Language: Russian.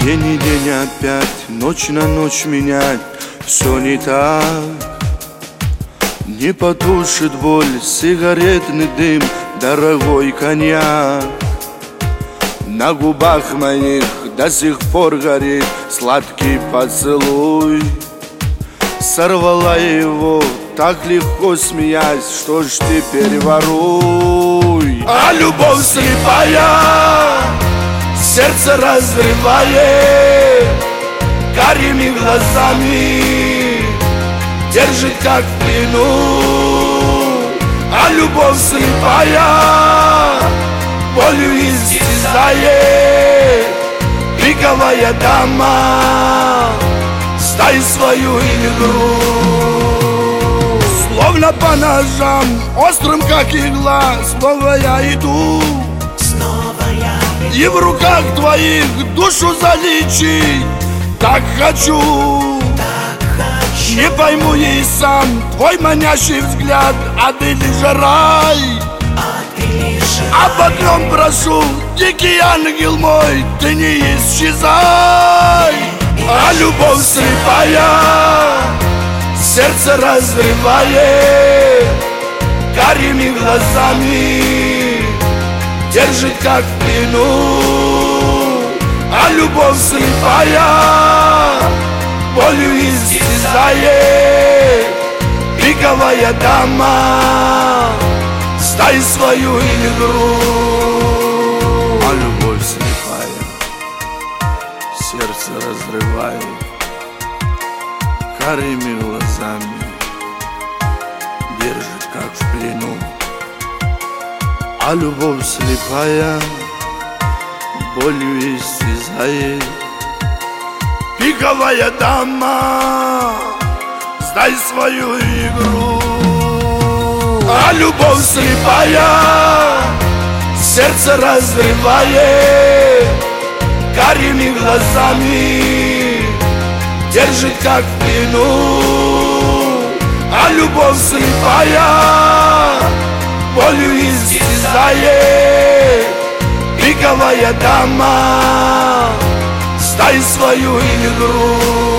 День и день опять, ночь на ночь менять, все не так. Не потушит боль сигаретный дым, дорогой коньяк. На губах моих до сих пор горит сладкий поцелуй. Сорвала его, так легко смеясь, что ж теперь воруй. А любовь слепая сердце разрывает, карими глазами держит как в плену. А любовь слепая болью истязает, пиковая дама, стай свою игру. Словно по ножам, острым как игла, снова я иду. И в руках твоих душу залечить так хочу. Не пойму и сам твой манящий взгляд, ад или же рай. Об одном прошу, дикий ангел мой, ты не исчезай. А любовь слепая сердце разрывает, карими глазами держит как в плену. А любовь слепая болью истязает, пиковая дама, стай свою игру. А любовь слепая сердце разрывает, карими глазами держит как в плену. А любовь слепая болью истязает, пиковая дама, сдай свою игру. А любовь слепая сердце разрывает, карими глазами держит как в плену. А любовь слепая болью истязает, пиковая дама, стай свою игру.